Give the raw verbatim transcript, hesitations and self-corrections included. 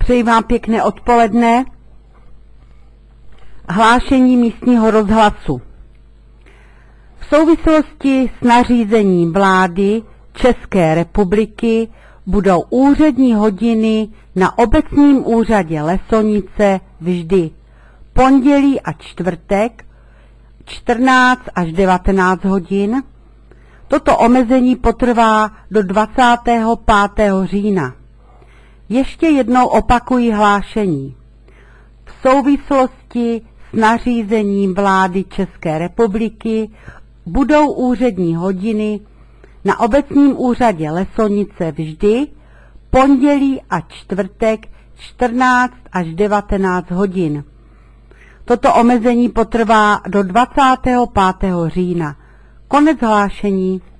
Přeji vám pěkné odpoledne. Hlášení místního rozhlasu. V souvislosti s nařízením vlády České republiky budou úřední hodiny na obecním úřadě Lesonice vždy pondělí a čtvrtek čtrnáct až devatenáct hodin. Toto omezení potrvá do dvacátého pátého října. Ještě jednou opakuji hlášení. V souvislosti s nařízením vlády České republiky budou úřední hodiny na obecním úřadě Lesonice vždy pondělí a čtvrtek čtrnáct až devatenáct hodin. Toto omezení potrvá do dvacátého pátého října. Konec hlášení.